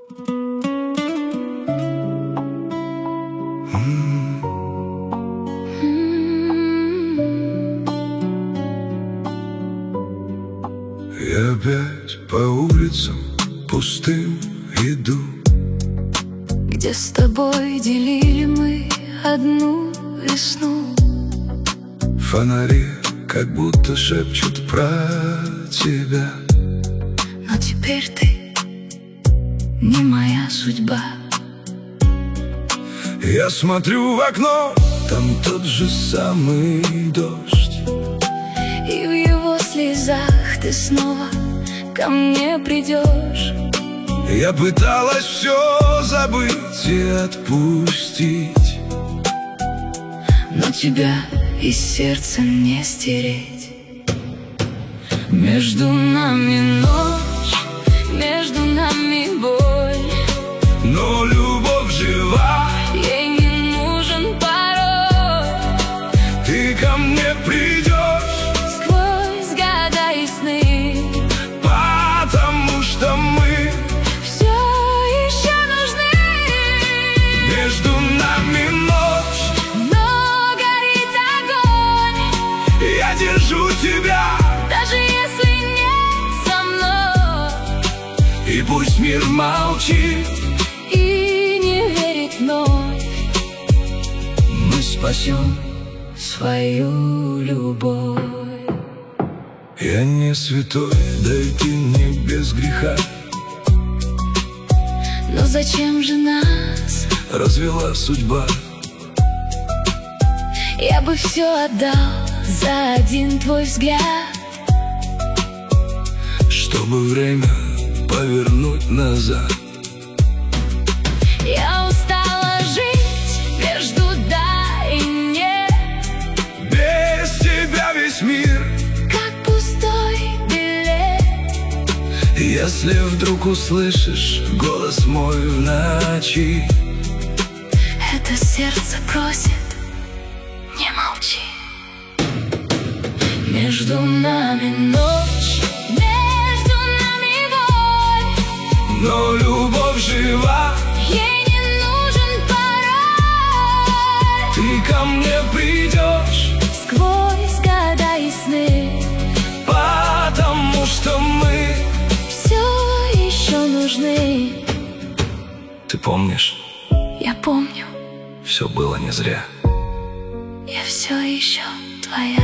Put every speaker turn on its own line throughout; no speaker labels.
Я опять по улицам пустым иду,
где с тобой делили мы одну весну.
Фонари как будто шепчут про тебя,
но теперь ты не моя судьба.
Я смотрю в окно, там тот же самый дождь,
и в его слезах ты снова ко мне придешь.
Я пыталась все забыть и отпустить,
но тебя из сердца не стереть. Между нами ночь, между нами боль,
но любовь жива,
ей не нужен пароль.
ты ко мне придешь
Сквозь года и сны,
потому что мы
все еще нужны.
между нами ночь,
Но горит огонь,
я держу тебя,
даже если не со мной.
и пусть мир молчит
И не верит вновь,
мы спасем.
свою любовь.
Я не святой, да и ты не без греха,
Но зачем же нас?
развела судьба.
Я бы все отдал за один твой взгляд,
Чтобы время повернуть назад.
я устала жить между да и нет,
Без тебя весь мир.
как пустой билет.
Если вдруг услышишь голос мой в ночи,
Это сердце просит, не молчи. Между нами ночь, между нами боль,
но любовь жива,
ей не нужен пароль.
ты ко мне придешь,
Сквозь года и сны,
потому что мы
все еще нужны.
Ты помнишь,
Я помню,
все было не зря.
я все еще твоя.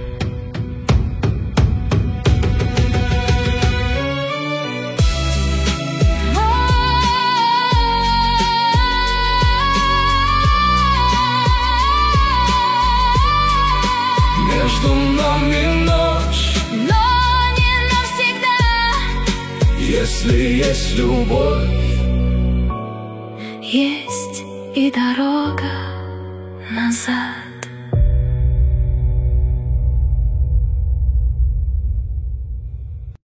Между нами ночь,
Но не навсегда,
если есть любовь.
есть и дорога назад.